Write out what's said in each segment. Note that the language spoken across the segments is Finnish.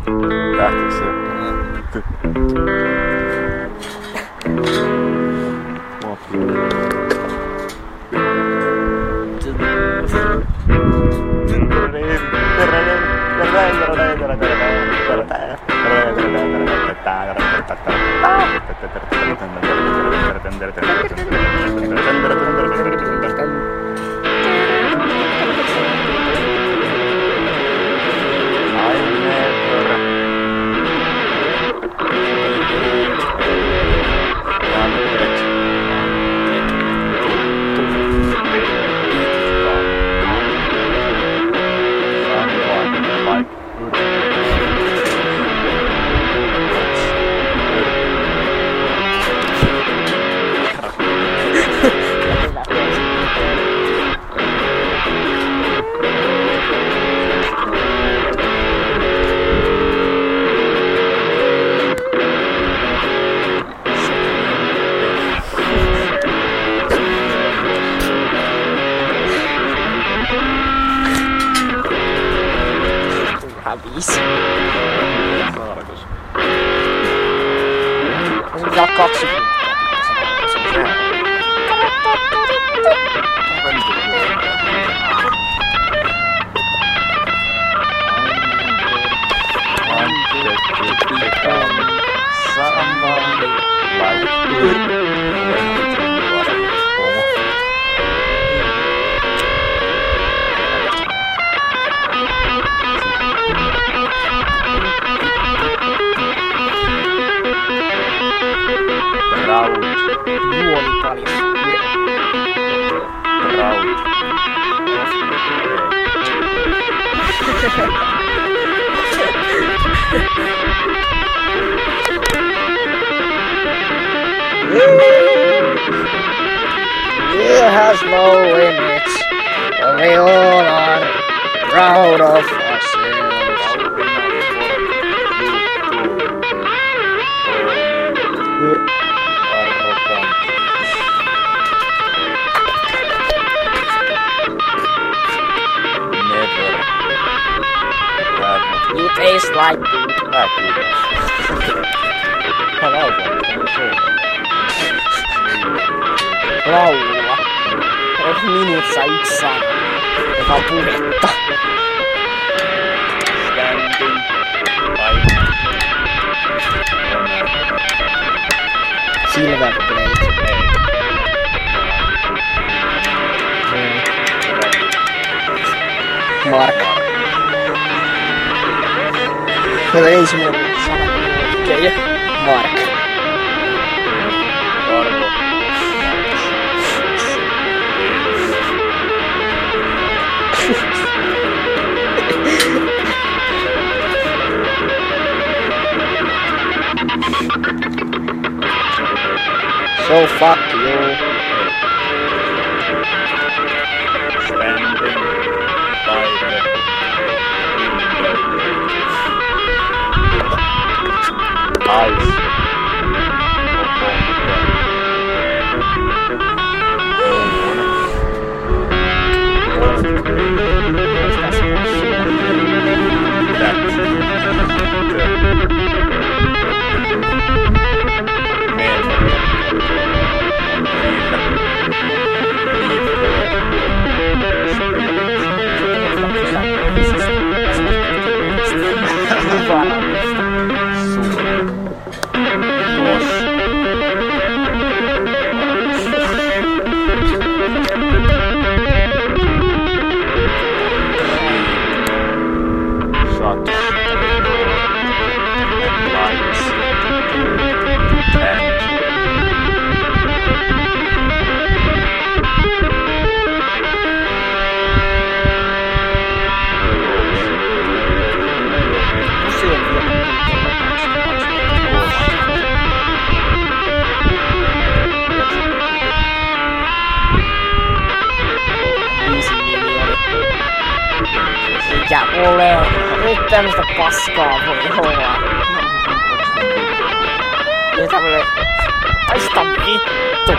Lähtikö se? Hävisi. Se pitää 20. Juoli paljon. It has no limits. We all are proud of ourselves. You taste like laulua. On minuutissa yksi sana, joka on puhetta. Silver Blade. Mark. Meillä ensimmäinen sana. Okei. Mark. So fuck you. Standing by the window. Eyes. Mikä ole? Nyt tämmöstä paskaa voi olla. Nyt tämmönen... Haista vittu!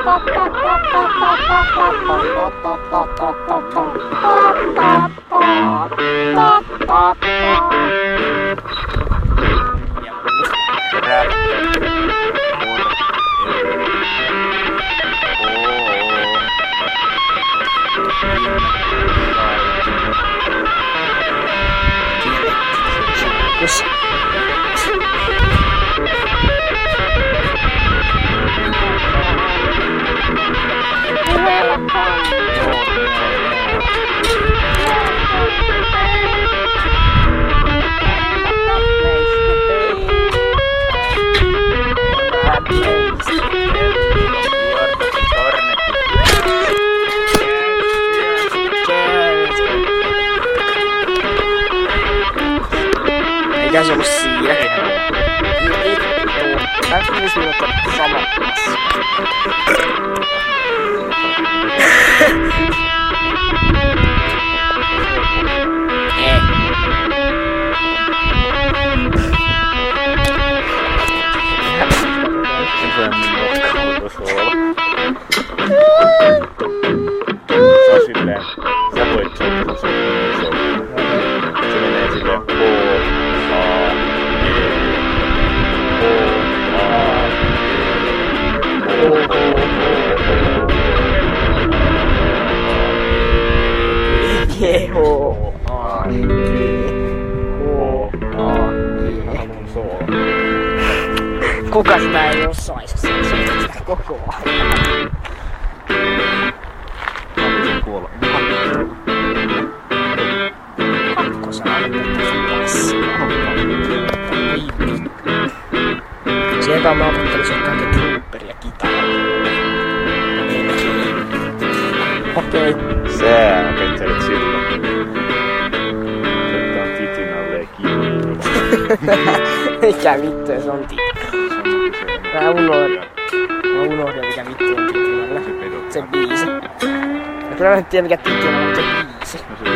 Mikä se ollut siinä? Tää tulisi minuutti sama asia. Ei. Se on silleen, sä voit soittaa sun se menee silleen Kuka sitä ei osaisi sitä koko ajan? Pakko sä aloittaa sun passia. Sieltä mä opettelisin kaiken trooper ja kitaraa. Okei. Sä opettelet silloin. Ottaa titin alle ja kiinni. Mikä vittu se on titin? Mä unohdin mikä vittu on titin alle. Se biisi. Ja kyllä mä en tiedä mikä titin on, mutta se biisi.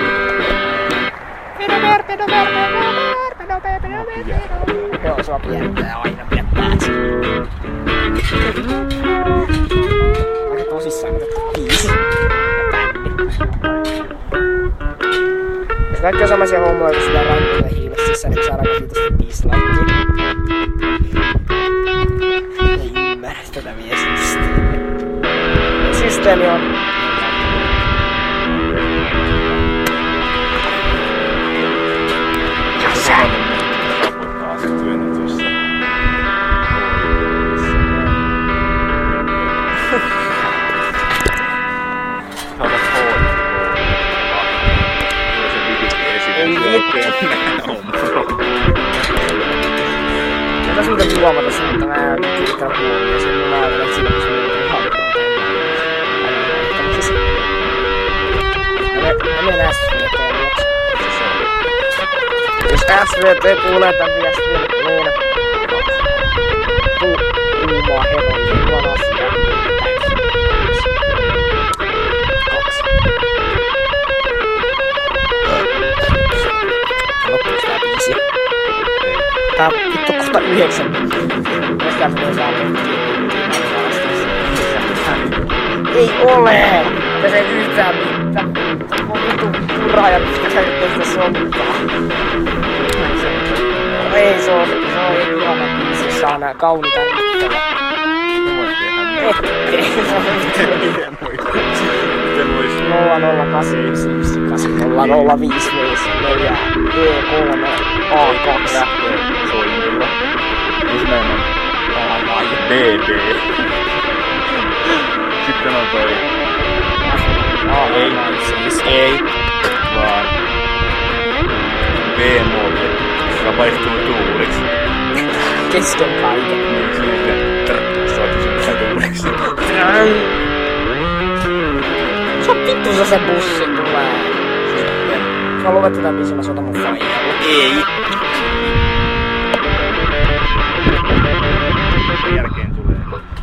Joo, se on pientä aina pidä päänsä. Aika tosissaan otettu biisi. Jos kaikki on samaisia hommoja kuin sitä rankulla hiilessä, niin saadaan käsitysti dislikeja. Ei ymmärrä tätä viestistystä. Systeemi on... Tätä sulta huomata sen, että mä en kiittää huomioon sen, niin mä ajattelen, että siinä on sun halkoon mä menen SVT:n luokse. Jos SVT kuulee tän viestin, niin kuumaa heroin huono asia. 2. Loppuuko tää biisi? Tää on vittu kohta 9. Mistä tulee saada? Ei ole! Tässä ei yhtään mitään. Mun vittu puraaja, mistä sä nyt tästä soittaa. Ei se on ihana biisi, saa nää kauniita riittäjä. Ettei. Miten vois? 00891800554 E3 A2 soinnilla. Ensimmäinen on DD. Sitten on toi ei, siis ei, vaan B-molle, joka vaihtuu tuuliksi. Kesken kaiken. Niin sitten saatu sen tuuliksi. Se on vittu se bussi tulee. Mä lopetetaan biisi, mä soitan mun faijalle. Ei. Sen jälkeen tulee.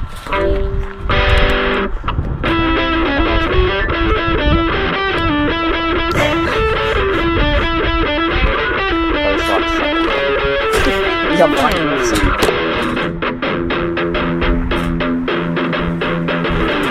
Ihan vahingossa.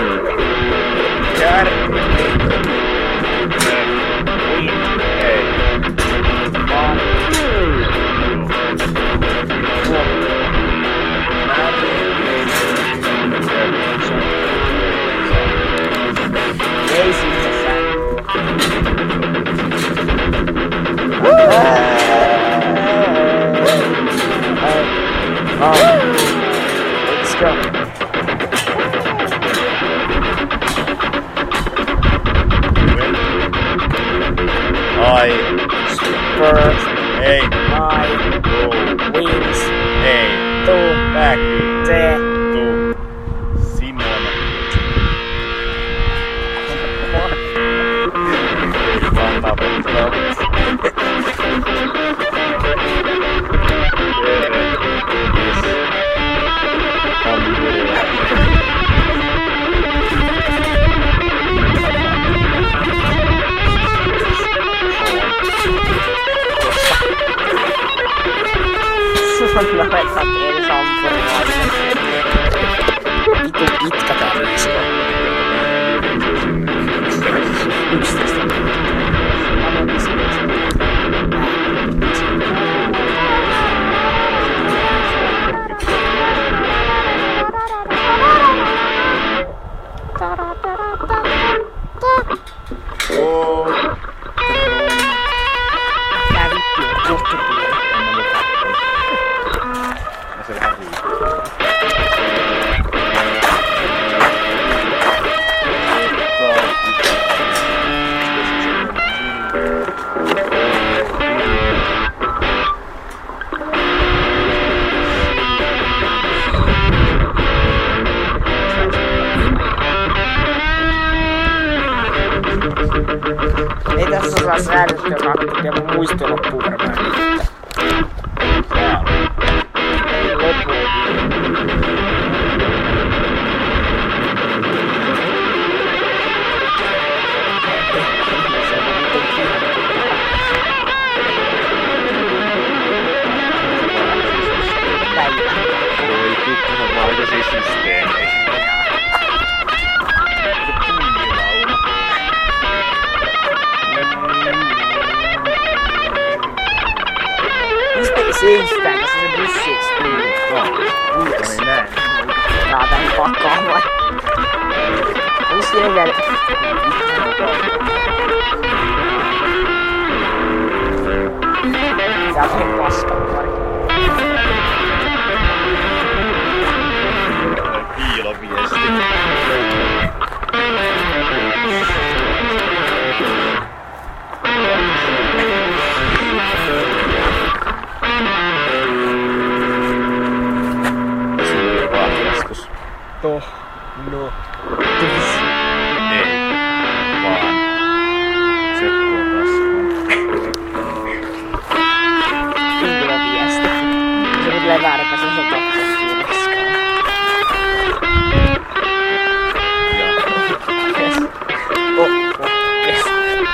Let's go. Spurs. Ei. Wings. Ei. Back. Simon. Lopettaa teidän sampurilaisen. Vitu pitkä tää viisi on. 11. Tää vittu on kohtuullinen. Se vähän riippuu. Ei tässä saa säädöstä, joka tekee mun muisto loppuun varmaan. Seistään, tässä se bussi eksplodii. Niin näin. Tää tän pakkaa vai? Onko siinä vielä? Tää on ihan paskaa pari. Piiloviesti. No. Ei. Vaan. Se tuo raskaan. Piiloviesti. Se tulee väärinpä sen on totta. Yes.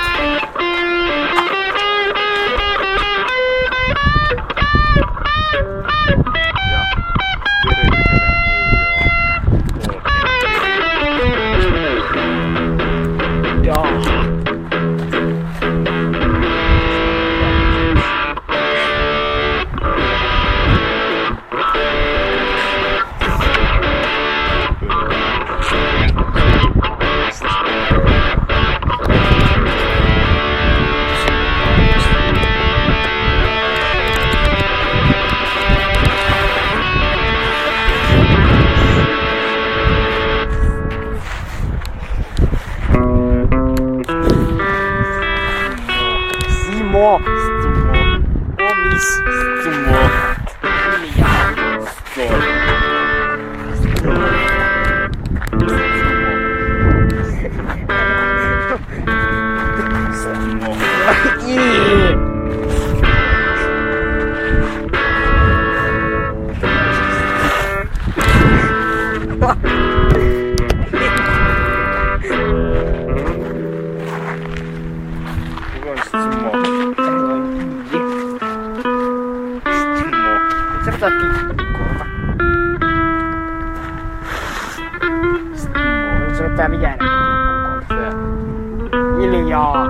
Tää mikä enää hiljaa.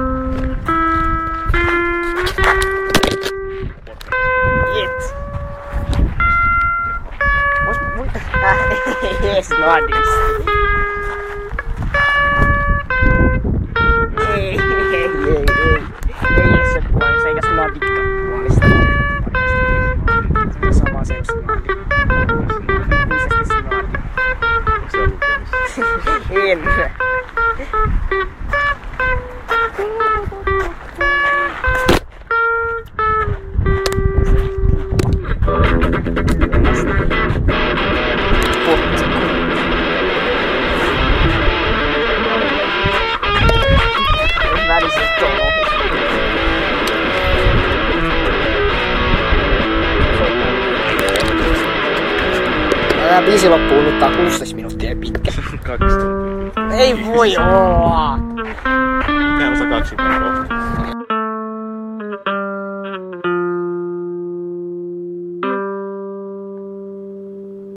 Jet. Yes, Nordis. Ei se puoli, se eikä Nordikka puolista. Se on sama se sinuakin. Fyysisesti sinuakin. Sä lukemissa. En. Väliset touhu. Tää biisi loppuu nyt, tää on 16 minuuttia pitkä. 2 tuntia. Ei voi olla! Tehdään osa 2 päivää.